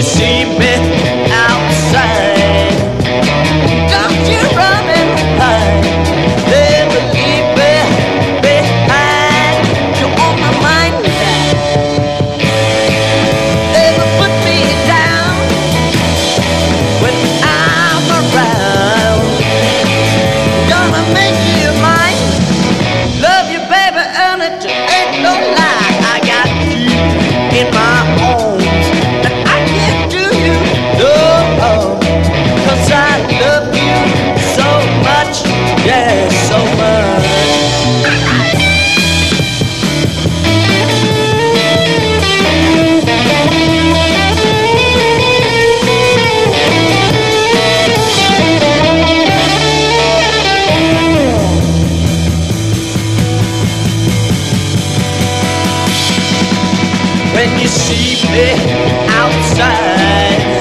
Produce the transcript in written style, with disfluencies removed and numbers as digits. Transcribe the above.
see me outside, don't you run and hide. Never leave me behind. You're on my mind now. Never put me down when I'm around. Gonna make you mine. Love you, baby, earn it. Ain't no lie. I got you in my arms, and I can't do you no harm. 'Cause I love you so much, yeah, so much. When you see me outside,